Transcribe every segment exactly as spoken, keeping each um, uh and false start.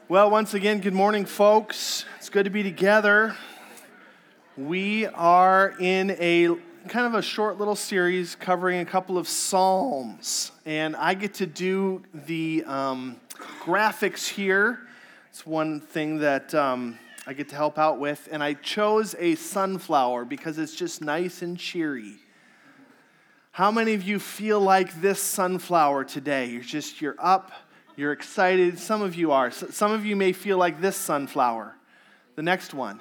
Well, once again, good morning, folks. It's good to be together. We are in a kind of a short little series covering a couple of Psalms, and I get to do the um, graphics here. It's one thing that um, I get to help out with, and I chose a sunflower because it's just nice and cheery. How many of you feel like this sunflower today? You're just, you're up. You're excited. Some of you are. Some of you may feel like this sunflower. The next one.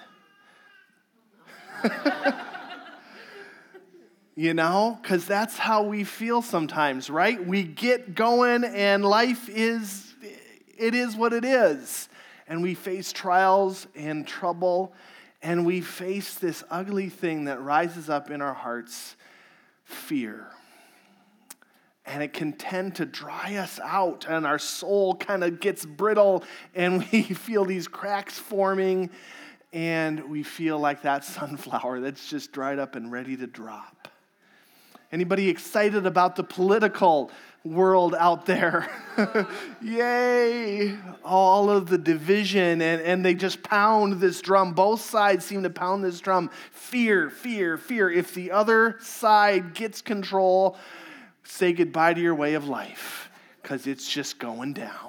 You know, because that's how we feel sometimes, right? We get going and life is, it is what it is. And we face trials and trouble, and we face this ugly thing that rises up in our hearts, fear. And it can tend to dry us out, and our soul kind of gets brittle, and we feel these cracks forming, and we feel like that sunflower that's just dried up and ready to drop. Anybody excited about the political world out there? Yay! All of the division, and, and they just pound this drum. Both sides seem to pound this drum. Fear, fear, fear. If the other side gets control, say goodbye to your way of life, because it's just going down.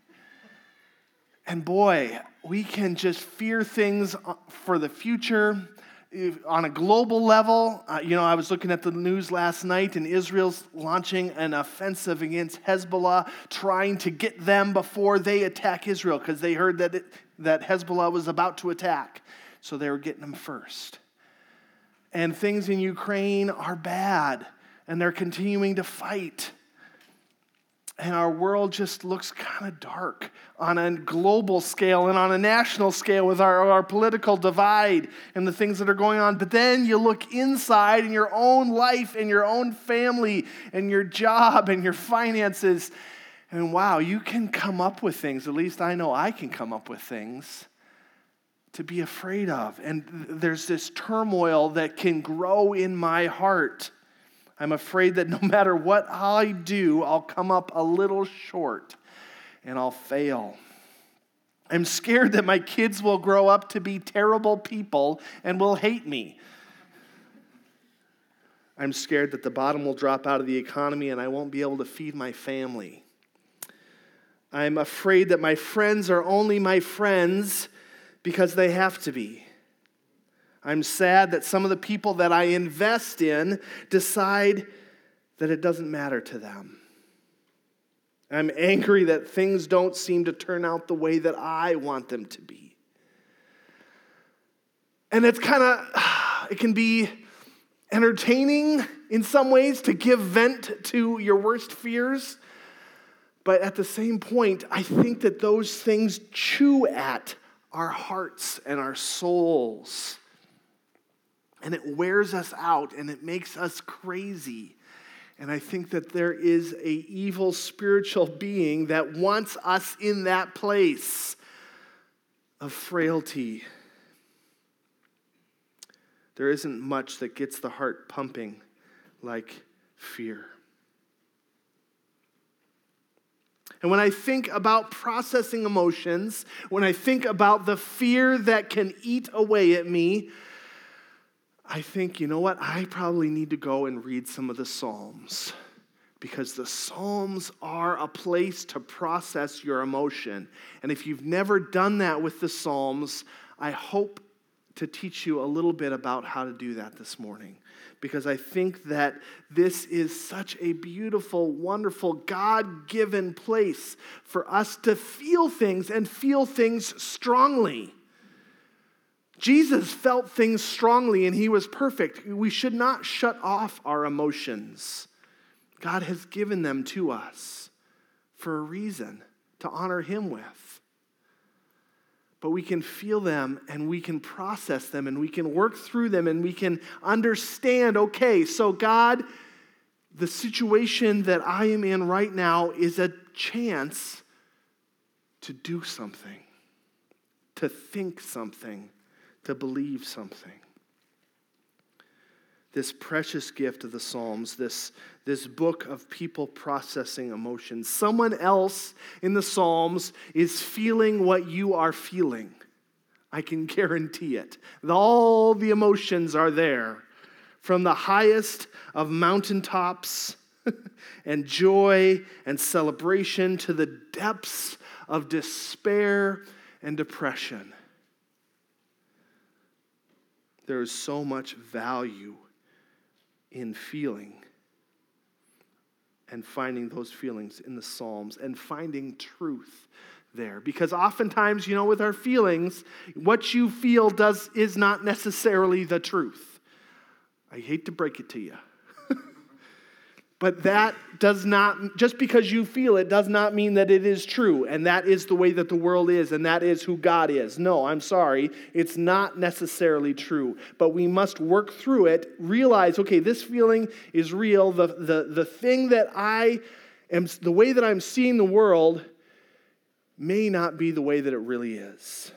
And boy, we can just fear things for the future. On a global level, uh, you know, I was looking at the news last night, and Israel's launching an offensive against Hezbollah, trying to get them before they attack Israel, because they heard that it, that Hezbollah was about to attack. So they were getting them first. And things in Ukraine are bad. And they're continuing to fight. And our world just looks kind of dark on a global scale and on a national scale with our, our political divide and the things that are going on. But then you look inside in your own life and your own family and your job and your finances. And wow, you can come up with things. At least I know I can come up with things to be afraid of. And there's this turmoil that can grow in my heart. I'm afraid that no matter what I do, I'll come up a little short and I'll fail. I'm scared that my kids will grow up to be terrible people and will hate me. I'm scared that the bottom will drop out of the economy and I won't be able to feed my family. I'm afraid that my friends are only my friends because they have to be. I'm sad that some of the people that I invest in decide that it doesn't matter to them. I'm angry that things don't seem to turn out the way that I want them to be. And it's kind of, it can be entertaining in some ways to give vent to your worst fears. But at the same point, I think that those things chew at our hearts and our souls. And it wears us out, and it makes us crazy. And I think that there is an evil spiritual being that wants us in that place of frailty. There isn't much that gets the heart pumping like fear. And when I think about processing emotions, when I think about the fear that can eat away at me, I think, you know what, I probably need to go and read some of the Psalms, because the Psalms are a place to process your emotion. And if you've never done that with the Psalms, I hope to teach you a little bit about how to do that this morning, because I think that this is such a beautiful, wonderful, God-given place for us to feel things and feel things strongly. Jesus felt things strongly, and he was perfect. We should not shut off our emotions. God has given them to us for a reason, to honor him with. But we can feel them, and we can process them, and we can work through them, and we can understand, okay, so God, the situation that I am in right now is a chance to do something, to think something, to believe something. this precious gift of the Psalms, this, this book of people processing emotions. Someone else in the Psalms is feeling what you are feeling. I can guarantee it. All the emotions are there, from the highest of mountaintops and joy and celebration to the depths of despair and depression. There is so much value in feeling and finding those feelings in the Psalms and finding truth there. Because oftentimes, you know, with our feelings, what you feel does is not necessarily the truth. I hate to break it to you. But that does not, just because you feel it, does not mean that it is true. And that is the way that the world is, and that is who God is. No, I'm sorry. It's not necessarily true. But we must work through it, realize, okay, this feeling is real. The, the, the thing that I am, the way that I'm seeing the world may not be the way that it really is.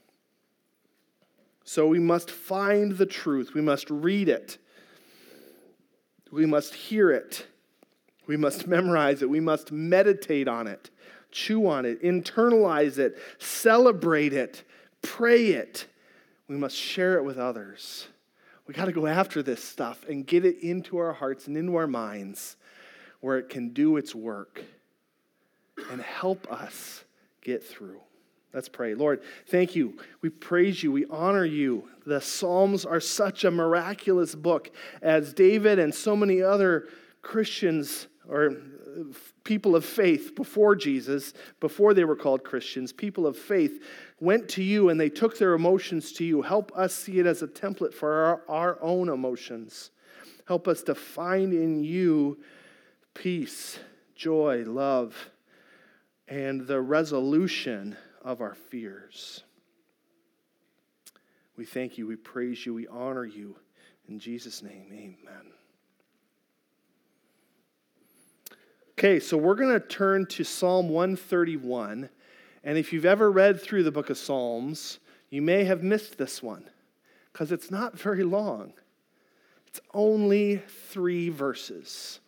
So we must find the truth. We must read it. We must hear it. We must memorize it. We must meditate on it, chew on it, internalize it, celebrate it, pray it. We must share it with others. We got to go after this stuff and get it into our hearts and into our minds where it can do its work and help us get through. Let's pray. Lord, thank you. We praise you. We honor you. The Psalms are such a miraculous book, as David and so many other Christians or people of faith before Jesus, before they were called Christians, people of faith went to you and they took their emotions to you. Help us see it as a template for our, our own emotions. Help us to find in you peace, joy, love, and the resolution of our fears. We thank you, we praise you, we honor you. In Jesus' name, amen. Okay, so we're going to turn to Psalm one thirty-one. And if you've ever read through the book of Psalms, you may have missed this one because it's not very long. It's only three verses.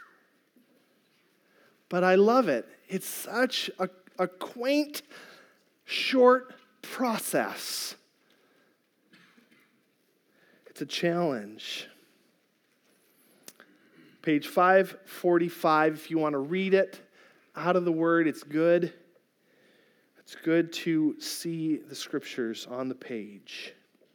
But I love it. It's such a, a quaint, short process. It's a challenge. Page five forty-five, if you want to read it out of the Word, it's good. It's good to see the Scriptures on the page.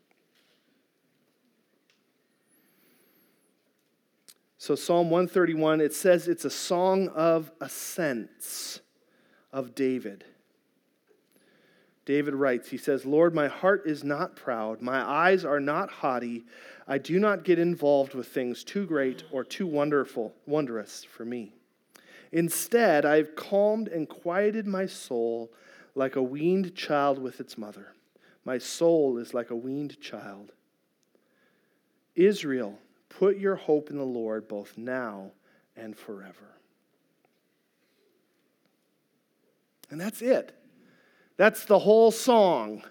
So Psalm one thirty-one, it says it's a song of ascents of David. David writes, he says, Lord, my heart is not proud. My eyes are not haughty. I do not get involved with things too great or too wonderful, wondrous for me. Instead, I've calmed and quieted my soul like a weaned child with its mother. My soul is like a weaned child. Israel, put your hope in the Lord both now and forever. And that's it. That's the whole song.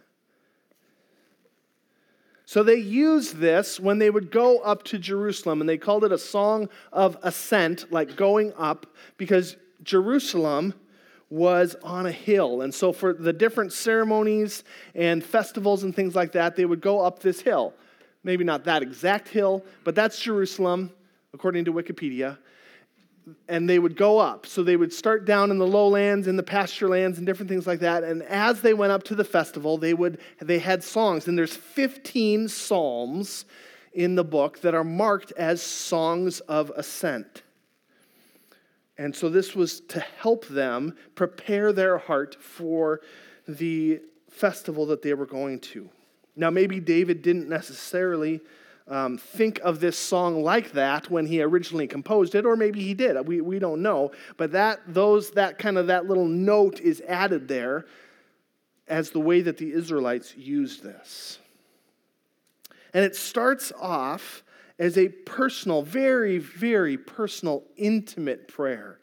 So they used this when they would go up to Jerusalem, and they called it a song of ascent, like going up, because Jerusalem was on a hill. And so for the different ceremonies and festivals and things like that, they would go up this hill. Maybe not that exact hill, but that's Jerusalem, according to Wikipedia. And they would go up. So they would start down in the lowlands, in the pasture lands, and different things like that. And as they went up to the festival, they would they had songs. And there's fifteen psalms in the book that are marked as songs of ascent. And so this was to help them prepare their heart for the festival that they were going to. Now, maybe David didn't necessarily Um, think of this song like that when he originally composed it, or maybe he did. We we don't know, but that those that kind of that little note is added there as the way that the Israelites used this. And it starts off as a personal, very, very personal, intimate prayer.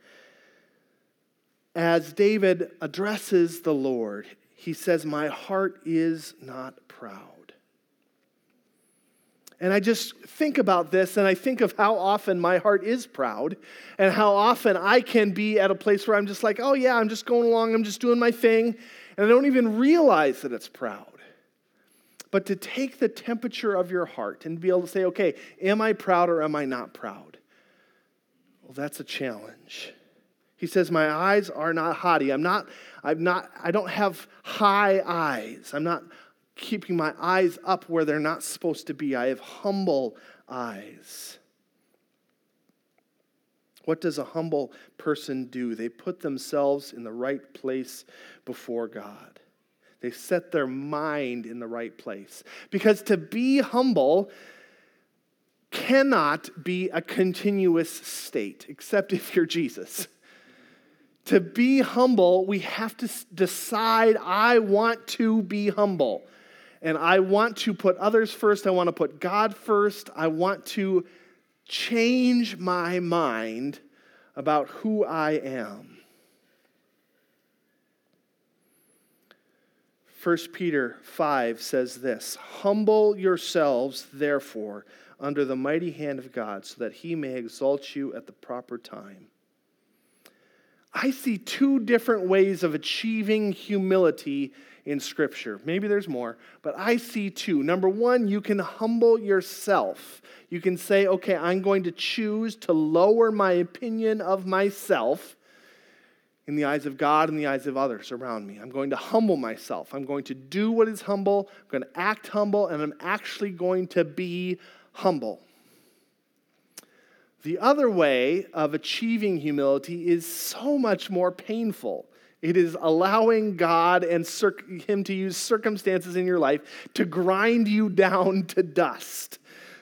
As David addresses the Lord, he says, "My heart is not proud." And I just think about this, and I think of how often my heart is proud, and how often I can be at a place where I'm just like, oh yeah, I'm just going along, I'm just doing my thing, and I don't even realize that it's proud. But to take the temperature of your heart and be able to say, okay, am I proud or am I not proud? Well, that's a challenge. He says, my eyes are not haughty. I'm not, I'm not, I don't have high eyes. I'm not keeping my eyes up where they're not supposed to be. I have humble eyes. What does a humble person do? They put themselves in the right place before God. They set their mind in the right place. Because to be humble cannot be a continuous state, except if you're Jesus. To be humble, we have to decide, I want to be humble. And I want to put others first. I want to put God first. I want to change my mind about who I am. First Peter five says this, humble yourselves, therefore, under the mighty hand of God, so that he may exalt you at the proper time. I see two different ways of achieving humility in Scripture. Maybe there's more, but I see two. Number one, you can humble yourself. You can say, okay, I'm going to choose to lower my opinion of myself in the eyes of God and the eyes of others around me. I'm going to humble myself. I'm going to do what is humble. I'm going to act humble, and I'm actually going to be humble. The other way of achieving humility is so much more painful. It is allowing God and circ- him to use circumstances in your life to grind you down to dust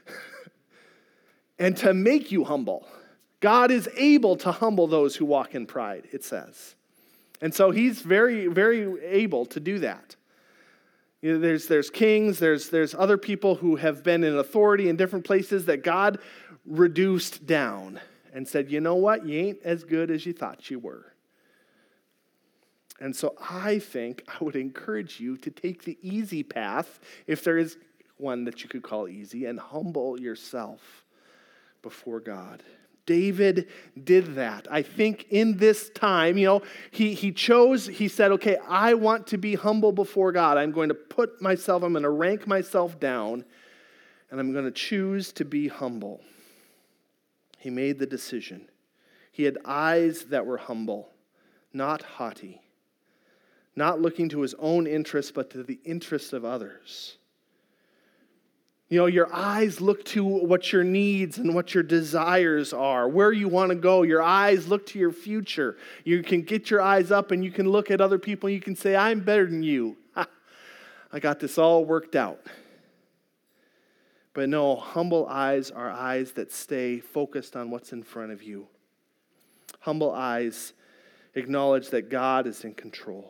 and to make you humble. God is able to humble those who walk in pride, it says. And so he's very, very able to do that. You know, there's, there's kings, there's, there's other people who have been in authority in different places that God reduced down and said, you know what, you ain't as good as you thought you were. And so I think I would encourage you to take the easy path, if there is one that you could call easy, and humble yourself before God. David did that. I think in this time, you know, he, he chose, he said, okay, I want to be humble before God. I'm going to put myself, I'm going to rank myself down, and I'm going to choose to be humble. He made the decision. He had eyes that were humble, not haughty, not looking to his own interests, but to the interests of others. You know, your eyes look to what your needs and what your desires are, where you want to go. Your eyes look to your future. You can get your eyes up and you can look at other people and you can say, I'm better than you. Ha, I got this all worked out. But no, humble eyes are eyes that stay focused on what's in front of you. Humble eyes acknowledge that God is in control.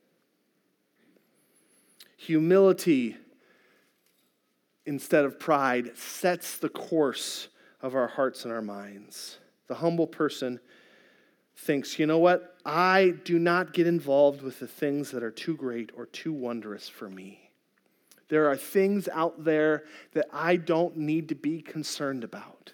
Humility, instead of pride, sets the course of our hearts and our minds. The humble person thinks, you know what? I do not get involved with the things that are too great or too wondrous for me. There are things out there that I don't need to be concerned about.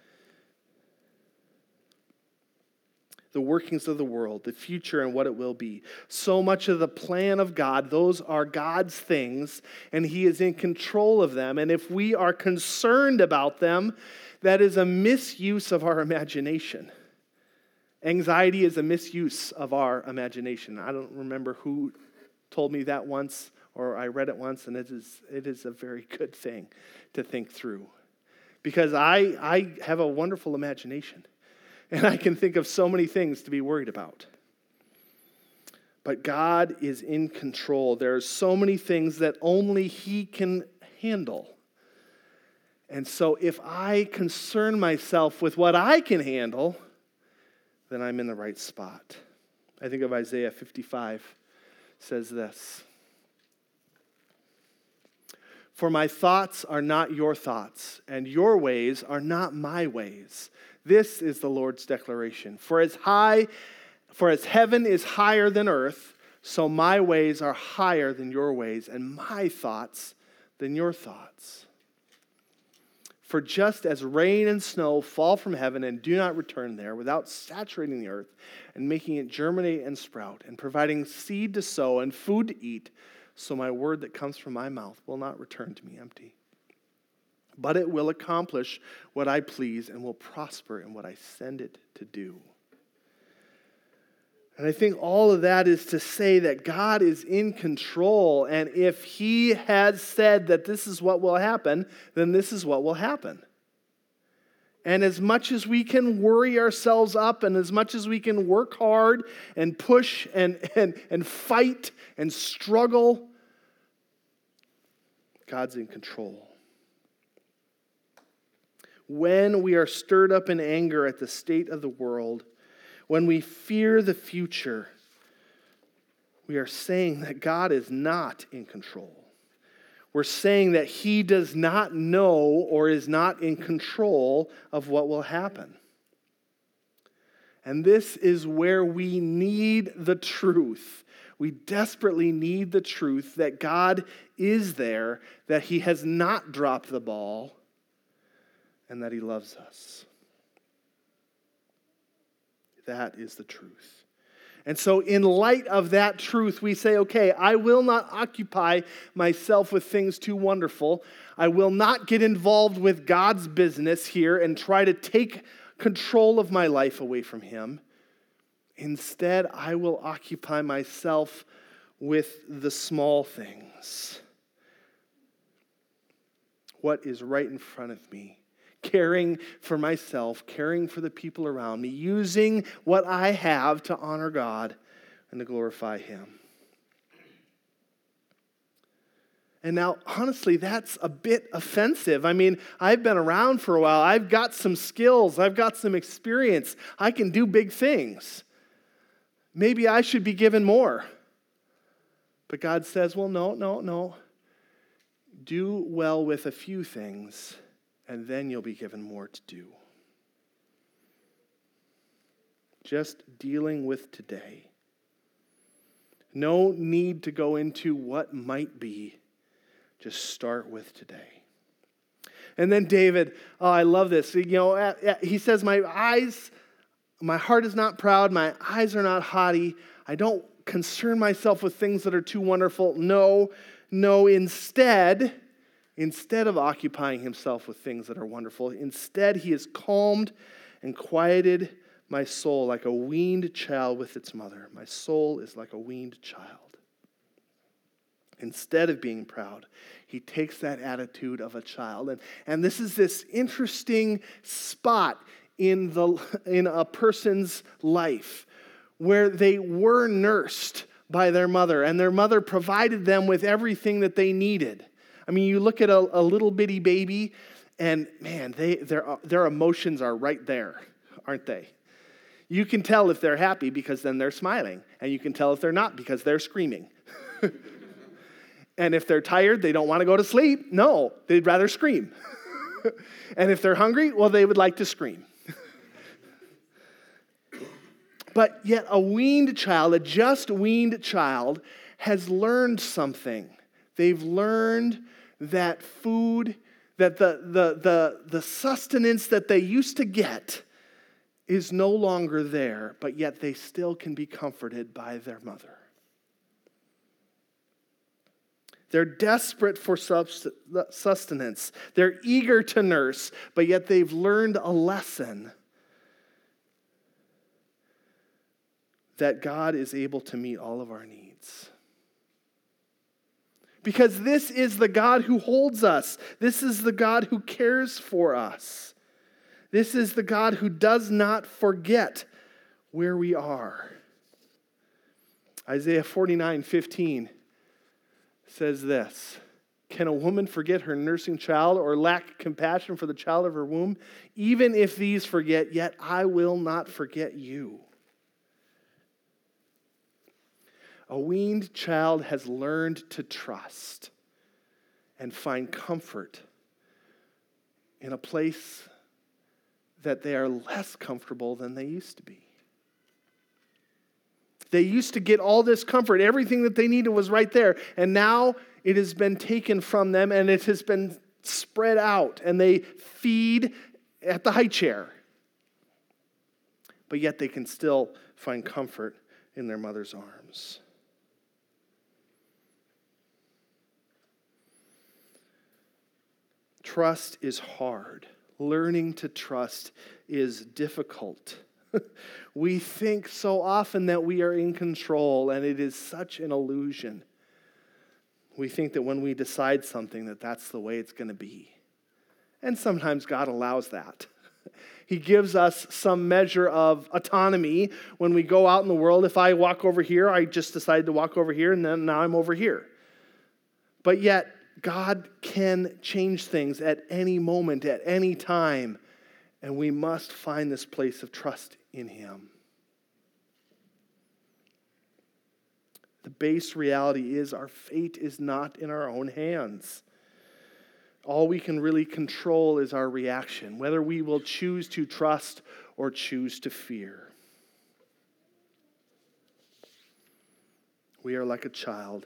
The workings of the world, the future and what it will be. So much of the plan of God, those are God's things, and he is in control of them. And if we are concerned about them, that is a misuse of our imagination. Anxiety is a misuse of our imagination. I don't remember who told me that once, or I read it once, and it is it is a very good thing to think through. Because I I have a wonderful imagination. And I can think of so many things to be worried about. But God is in control. There are so many things that only he can handle. And so if I concern myself with what I can handle, then I'm in the right spot. I think of Isaiah fifty-five, says this. For my thoughts are not your thoughts, and your ways are not my ways. This is the Lord's declaration. For as high, for as heaven is higher than earth, so my ways are higher than your ways, and my thoughts than your thoughts. For just as rain and snow fall from heaven and do not return there without saturating the earth and making it germinate and sprout and providing seed to sow and food to eat, so my word that comes from my mouth will not return to me empty, but it will accomplish what I please and will prosper in what I send it to do. And I think all of that is to say that God is in control, and if he has said that this is what will happen, then this is what will happen. And as much as we can worry ourselves up, and as much as we can work hard and push and, and, and fight and struggle, God's in control. When we are stirred up in anger at the state of the world, when we fear the future, we are saying that God is not in control. We're saying that he does not know or is not in control of what will happen. And this is where we need the truth. We desperately need the truth that God is there, that he has not dropped the ball, and that he loves us. That is the truth. And so in light of that truth, we say, okay, I will not occupy myself with things too wonderful. I will not get involved with God's business here and try to take control of my life away from him. Instead, I will occupy myself with the small things. What is right in front of me? Caring for myself, caring for the people around me, using what I have to honor God and to glorify him. And now, honestly, that's a bit offensive. I mean, I've been around for a while. I've got some skills. I've got some experience. I can do big things. Maybe I should be given more. But God says, well, no, no, no. Do well with a few things, and then you'll be given more to do. Just dealing with today. No need to go into what might be. Just start with today. And then David, oh, I love this. You know, he says, my eyes, my heart is not proud. My eyes are not haughty. I don't concern myself with things that are too wonderful. No, no, instead... Instead of occupying himself with things that are wonderful, instead he has calmed and quieted my soul like a weaned child with its mother. My soul is like a weaned child. Instead of being proud, he takes that attitude of a child. And, and this is this interesting spot in, the, in a person's life where they were nursed by their mother, and their mother provided them with everything that they needed. I mean, you look at a, a little bitty baby, and man, they their their emotions are right there, aren't they? You can tell if they're happy because then they're smiling, and you can tell if they're not because they're screaming. And if they're tired, they don't want to go to sleep. No, they'd rather scream. And if they're hungry, well, they would like to scream. But yet a weaned child, a just weaned child, has learned something. They've learned that food, that the, the, the, the sustenance that they used to get is no longer there, but yet they still can be comforted by their mother. They're desperate for sustenance. They're eager to nurse, but yet they've learned a lesson that God is able to meet all of our needs. Because this is the God who holds us. This is the God who cares for us. This is the God who does not forget where we are. Isaiah forty-nine fifteen says this, can a woman forget her nursing child or lack compassion for the child of her womb? Even if these forget, yet I will not forget you. A weaned child has learned to trust and find comfort in a place that they are less comfortable than they used to be. They used to get all this comfort. Everything that they needed was right there. And now it has been taken from them, and it has been spread out and they feed at the high chair. But yet they can still find comfort in their mother's arms. Trust is hard. Learning to trust is difficult. We think so often that we are in control, and it is such an illusion. We think that when we decide something, that that's the way it's going to be. And sometimes God allows that. He gives us some measure of autonomy when we go out in the world. If I walk over here, I just decided to walk over here, and then now I'm over here. But yet, God can change things at any moment, at any time, and we must find this place of trust in Him. The base reality is our fate is not in our own hands. All we can really control is our reaction, whether we will choose to trust or choose to fear. We are like a child,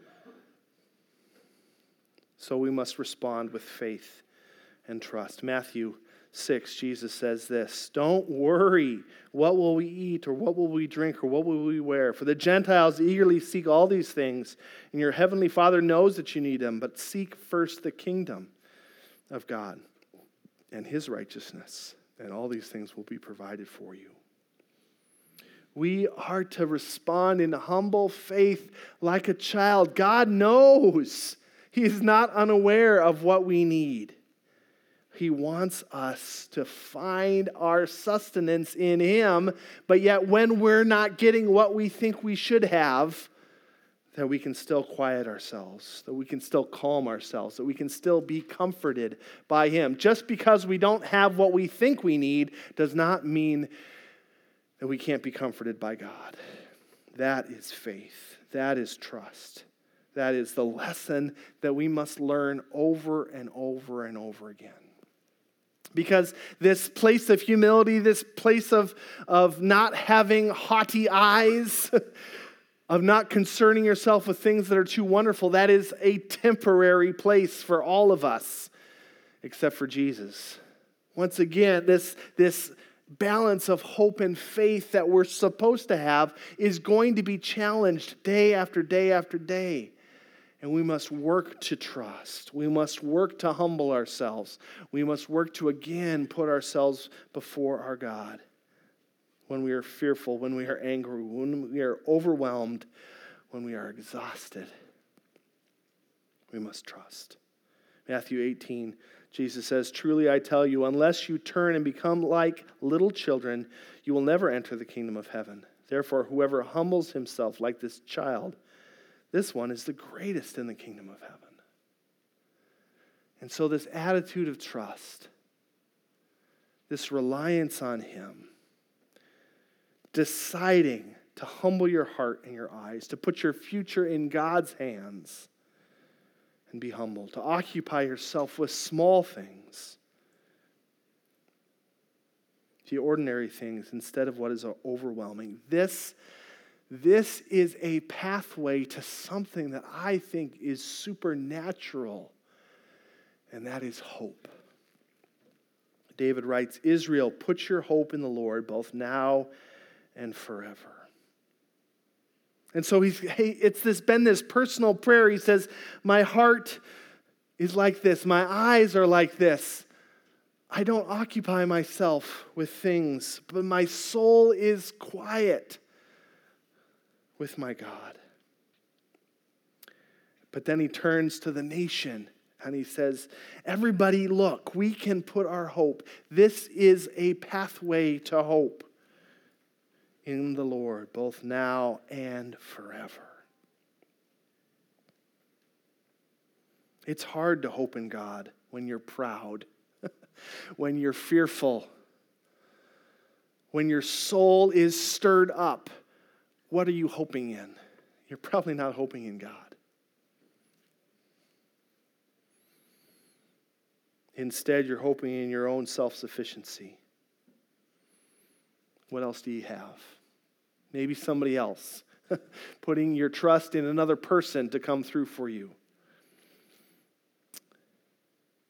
so we must respond with faith and trust. Matthew six, Jesus says this, "Don't worry, what will we eat, or what will we drink, or what will we wear? For the Gentiles eagerly seek all these things, and your heavenly Father knows that you need them. But seek first the kingdom of God and His righteousness, and all these things will be provided for you." We are to respond in humble faith like a child. God knows. He is not unaware of what we need. He wants us to find our sustenance in Him, but yet when we're not getting what we think we should have, that we can still quiet ourselves, that we can still calm ourselves, that we can still be comforted by Him. Just because we don't have what we think we need does not mean that we can't be comforted by God. That is faith. That is trust. That is the lesson that we must learn over and over and over again. Because this place of humility, this place of, of not having haughty eyes, of not concerning yourself with things that are too wonderful, that is a temporary place for all of us, except for Jesus. Once again, this, this balance of hope and faith that we're supposed to have is going to be challenged day after day after day. And we must work to trust. We must work to humble ourselves. We must work to again put ourselves before our God. When we are fearful, when we are angry, when we are overwhelmed, when we are exhausted, we must trust. Matthew eighteen, Jesus says, "Truly I tell you, unless you turn and become like little children, you will never enter the kingdom of heaven. Therefore, whoever humbles himself like this child, this one is the greatest in the kingdom of heaven." And so this attitude of trust, this reliance on Him, deciding to humble your heart and your eyes, to put your future in God's hands and be humble, to occupy yourself with small things, the ordinary things instead of what is overwhelming. This This is a pathway to something that I think is supernatural, and that is hope. David writes, "Israel, put your hope in the Lord, both now and forever." And so he's hey, it's this been this personal prayer. He says, my heart is like this. My eyes are like this. I don't occupy myself with things, but my soul is quiet with my God. But then he turns to the nation and he says, everybody look, we can put our hope. This is a pathway to hope in the Lord, both now and forever. It's hard to hope in God when you're proud, when you're fearful, when your soul is stirred up. What are you hoping in? You're probably not hoping in God. Instead, you're hoping in your own self-sufficiency. What else do you have? Maybe somebody else. Putting your trust in another person to come through for you.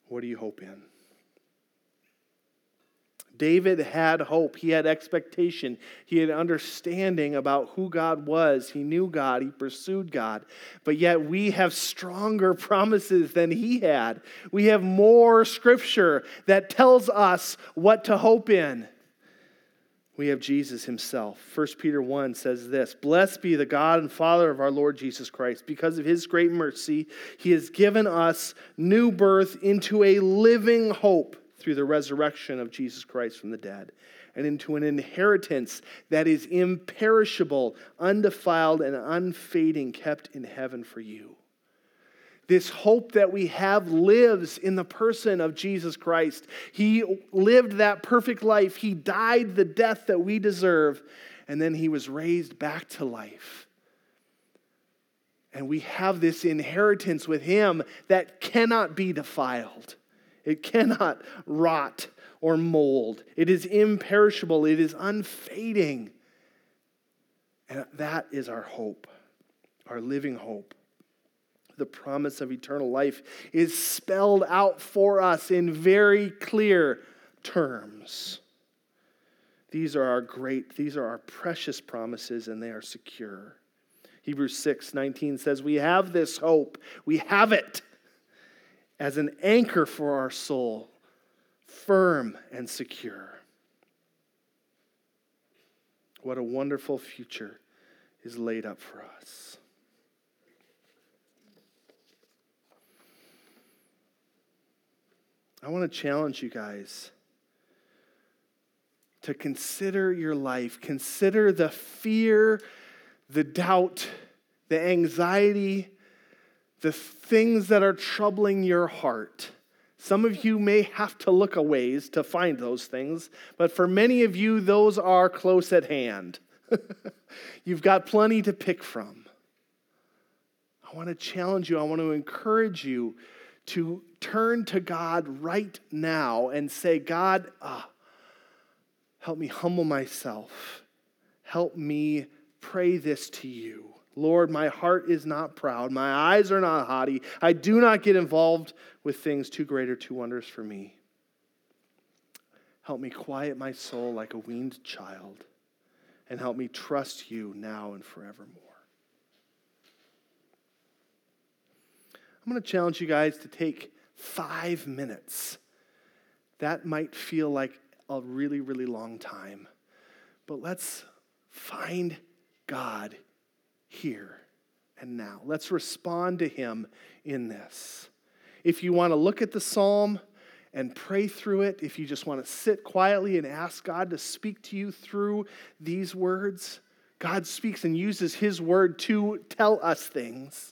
What do you hope in? David had hope. He had expectation. He had understanding about who God was. He knew God. He pursued God. But yet we have stronger promises than he had. We have more scripture that tells us what to hope in. We have Jesus himself. First Peter one says this, "Blessed be the God and Father of our Lord Jesus Christ. Because of his great mercy, he has given us new birth into a living hope through the resurrection of Jesus Christ from the dead, and into an inheritance that is imperishable, undefiled, and unfading, kept in heaven for you." This hope that we have lives in the person of Jesus Christ. He lived that perfect life. He died the death that we deserve, and then he was raised back to life. And we have this inheritance with him that cannot be defiled. It cannot rot or mold. It is imperishable. It is unfading. And that is our hope, our living hope. The promise of eternal life is spelled out for us in very clear terms. These are our great, these are our precious promises, and they are secure. Hebrews six nineteen says, "We have this hope. We have it as an anchor for our soul, firm and secure." What a wonderful future is laid up for us. I want to challenge you guys to consider your life. Consider the fear, the doubt, the anxiety, the things that are troubling your heart. Some of you may have to look a ways to find those things, but for many of you, those are close at hand. You've got plenty to pick from. I want to challenge you. I want to encourage you to turn to God right now and say, "God, ah, help me humble myself. Help me pray this to you. Lord, my heart is not proud. My eyes are not haughty. I do not get involved with things too great or too wondrous for me. Help me quiet my soul like a weaned child, and help me trust you now and forevermore." I'm going to challenge you guys to take five minutes. That might feel like a really, really long time. But let's find God here and now. Let's respond to him in this. If you want to look at the psalm and pray through it, if you just want to sit quietly and ask God to speak to you through these words, God speaks and uses his word to tell us things.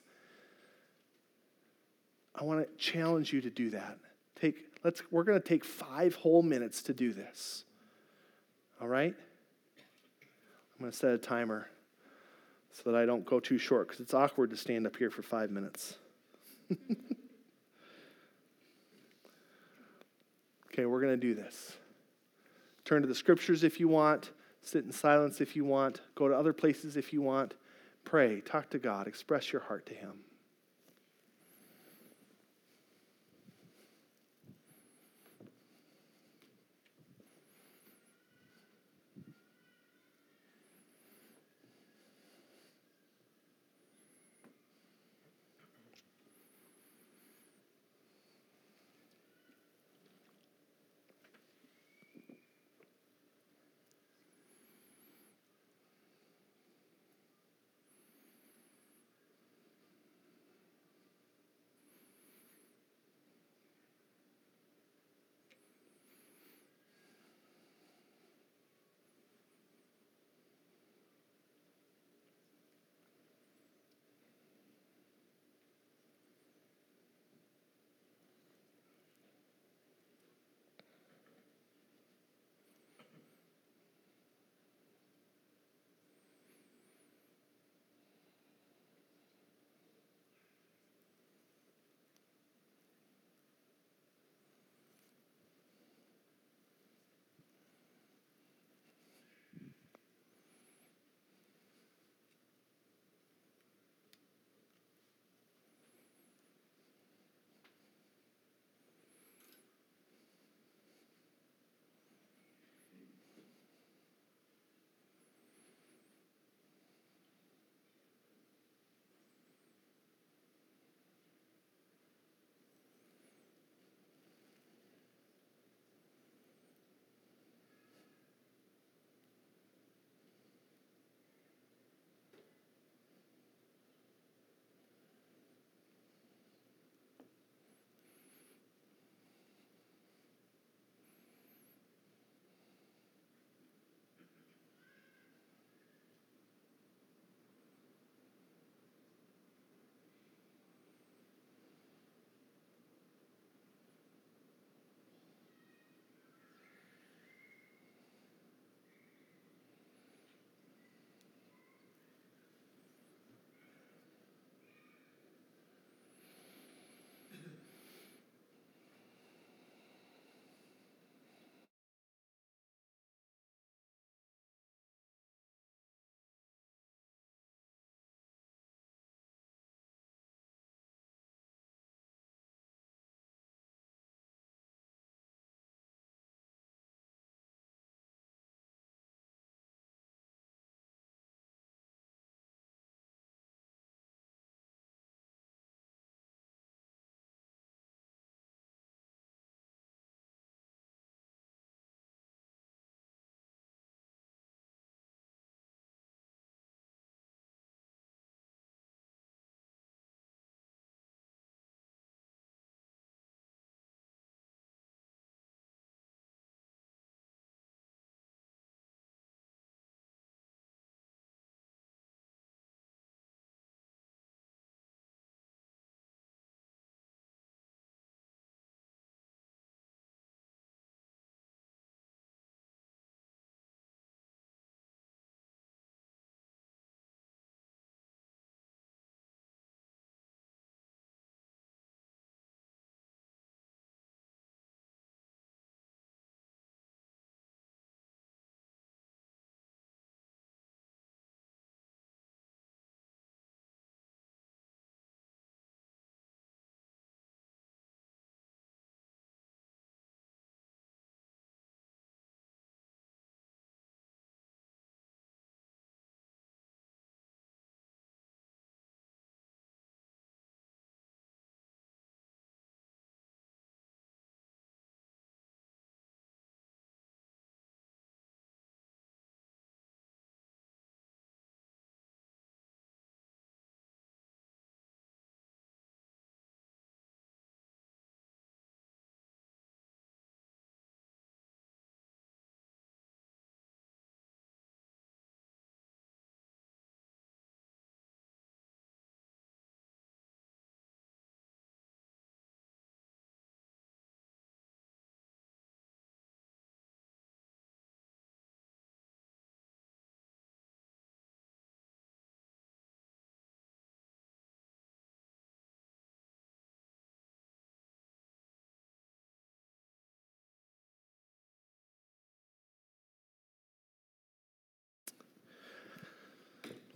I want to challenge you to do that. Take, let's, we're going to take five whole minutes to do this. All right? I'm going to set a timer so that I don't go too short, because it's awkward to stand up here for five minutes. Okay, we're going to do this. Turn to the scriptures if you want. Sit in silence if you want. Go to other places if you want. Pray. Talk to God. Express your heart to him.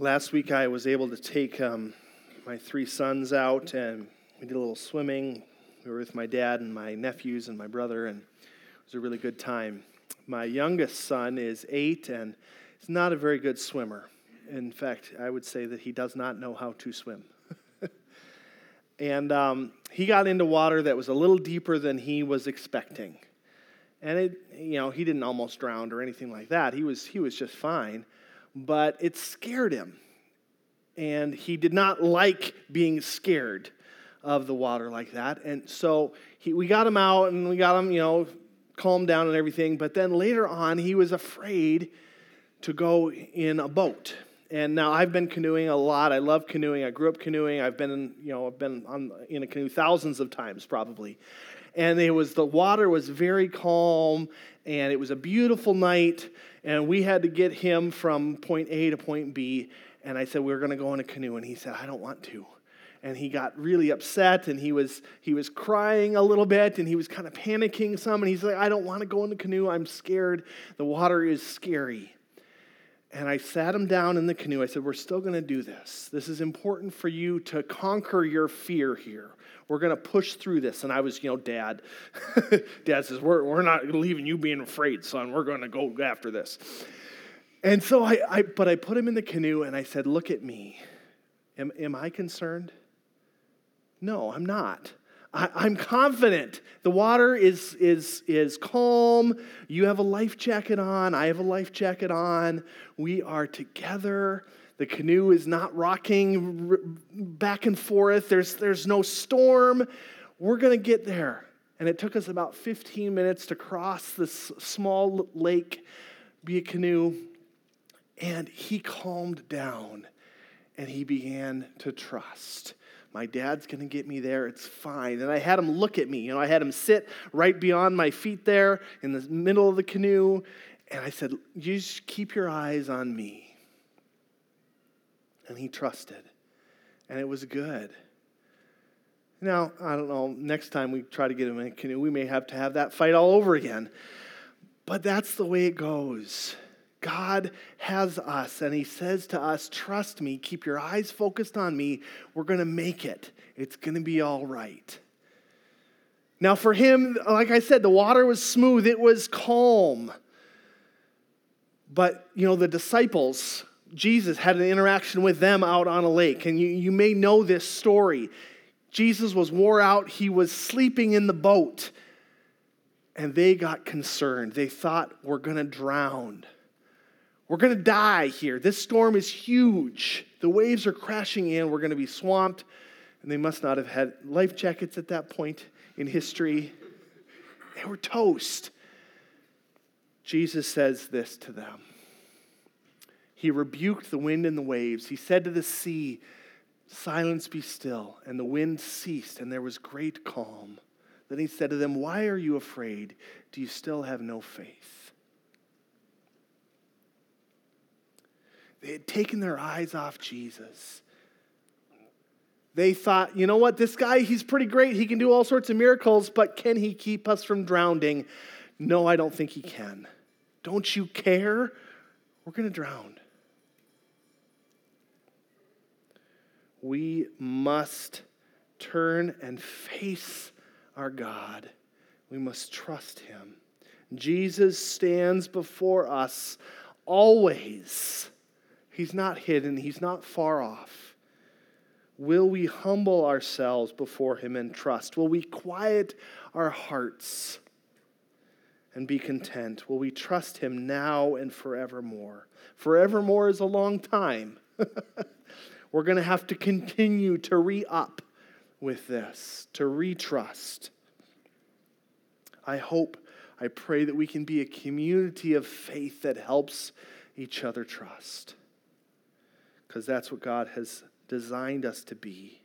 Last week I was able to take um, my three sons out, and we did a little swimming. We were with my dad and my nephews and my brother, and it was a really good time. My youngest son is eight, and he's not a very good swimmer. In fact, I would say that he does not know how to swim. and um, he got into water that was a little deeper than he was expecting. And it, you know, he didn't almost drown or anything like that. He was he was just fine. But it scared him, and he did not like being scared of the water like that. And so he, we got him out, and we got him, you know, calmed down and everything. But then later on, he was afraid to go in a boat. And now I've been canoeing a lot. I love canoeing. I grew up canoeing. I've been, in, you know, I've been on in a canoe thousands of times probably. And it was the water was very calm, and it was a beautiful night. And we had to get him from point A to point B. And I said, we're going to go in a canoe. And he said, I don't want to. And he got really upset, and he was he was crying a little bit, and he was kind of panicking some. And he's like, I don't want to go in the canoe. I'm scared. The water is scary. And I sat him down in the canoe. I said, we're still going to do this. This is important for you to conquer your fear here. We're going to push through this. And I was, you know, Dad. Dad says, we're, we're not leaving you being afraid, son. We're going to go after this. And so I, I, but I put him in the canoe, and I said, look at me. Am, am I concerned? No, I'm not. I, I'm confident. The water is, is, is calm. You have a life jacket on. I have a life jacket on. We are together. The canoe is not rocking back and forth. There's, there's no storm. We're going to get there. And it took us about fifteen minutes to cross this small lake, be a canoe. And he calmed down, and he began to trust. My dad's going to get me there. It's fine. And I had him look at me. You know, I had him sit right beyond my feet there in the middle of the canoe. And I said, you just keep your eyes on me. And he trusted. And it was good. Now, I don't know, next time we try to get him in a canoe, we may have to have that fight all over again. But that's the way it goes. God has us, and he says to us, trust me, keep your eyes focused on me. We're going to make it. It's going to be all right. Now for him, like I said, the water was smooth. It was calm. But, you know, the disciples, Jesus had an interaction with them out on a lake, and you, you may know this story. Jesus was wore out. He was sleeping in the boat, and they got concerned. They thought, we're going to drown. We're going to die here. This storm is huge. The waves are crashing in. We're going to be swamped. And they must not have had life jackets at that point in history. They were toast. Jesus says this to them. He rebuked the wind and the waves. He said to the sea, silence, be still. And the wind ceased, and there was great calm. Then he said to them, why are you afraid? Do you still have no faith? They had taken their eyes off Jesus. They thought, you know what, this guy, he's pretty great. He can do all sorts of miracles, but can he keep us from drowning? No, I don't think he can. Don't you care? We're going to drown. We must turn and face our God. We must trust him. Jesus stands before us always. He's not hidden. He's not far off. Will we humble ourselves before him and trust? Will we quiet our hearts and be content? Will we trust him now and forevermore? Forevermore is a long time. We're going to have to continue to re-up with this, to re-trust. I hope, I pray that we can be a community of faith that helps each other trust. Because that's what God has designed us to be.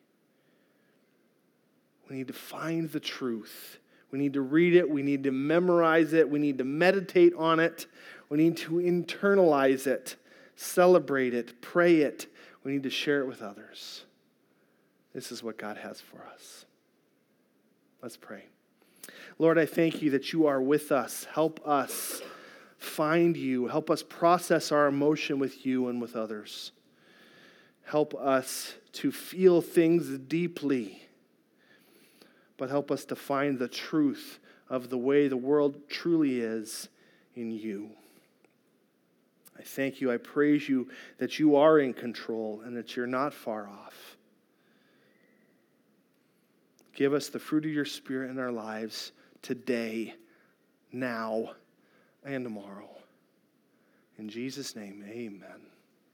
We need to find the truth. We need to read it. We need to memorize it. We need to meditate on it. We need to internalize it, celebrate it, pray it. We need to share it with others. This is what God has for us. Let's pray. Lord, I thank you that you are with us. Help us find you. Help us process our emotion with you and with others. Help us to feel things deeply, but help us to find the truth of the way the world truly is in you. I thank you, I praise you that you are in control and that you're not far off. Give us the fruit of your Spirit in our lives today, now, and tomorrow. In Jesus' name, amen.